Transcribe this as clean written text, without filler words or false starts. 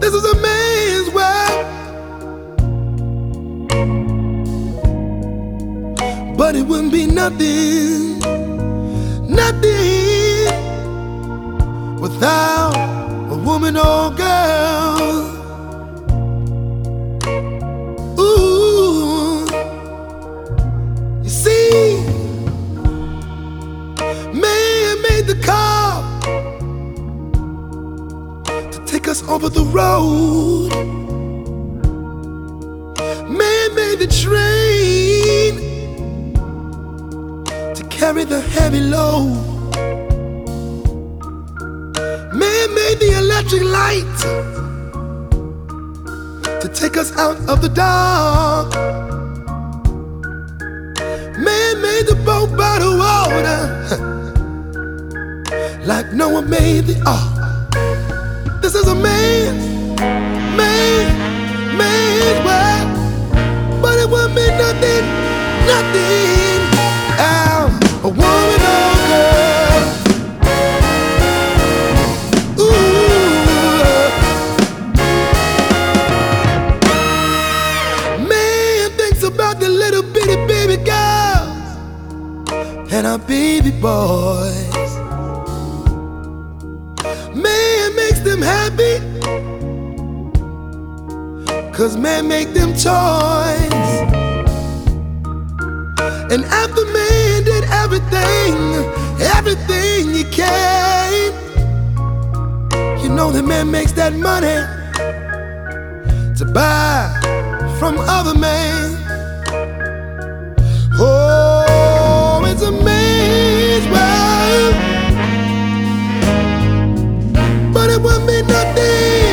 This is a man's world, but it wouldn't be nothing, nothing without a woman or girl. Ooh, you see, man made the car to take us over the road. Man made the train to carry the heavy load. Man made the electric light to take us out of the dark. Man made the boat by the water like Noah made the ark. This is a man's world, but it won't be nothing, nothing out a woman or girl. Ooh, man thinks about the little bitty baby girls and our baby boys. Man makes them happy, 'cause man make them toys. And after man did everything he can, you know that man makes that money to buy from other men. Oh, it's a man's world, but it won't be nothing,